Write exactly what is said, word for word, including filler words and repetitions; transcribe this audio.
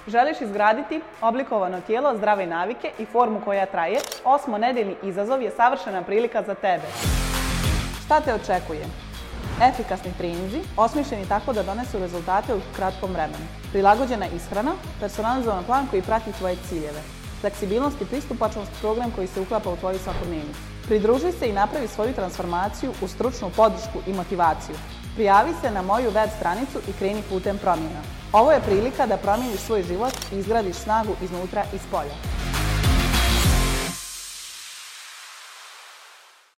Želiš izgraditi oblikovano tijelo, zdrave navike i formu koja traje? Osmonedeljni izazov je savršena prilika za tebe. Šta te očekuje? Efikasni treninzi, osmišljeni tako da donesu rezultate u kratkom vremenu. Prilagođena ishrana, personalizovan plan koji prati tvoje ciljeve. Fleksibilnost i pristupačnost, program koji se uklapa u tvoju svakodnevnicu. Pridruži se i napravi svoju transformaciju u stručnu podršku i motivaciju. Prijavi se na moju web stranicu i kreni putem promjena. Ovo je prilika da promijeniš svoj život i izgradiš snagu iznutra i spolja.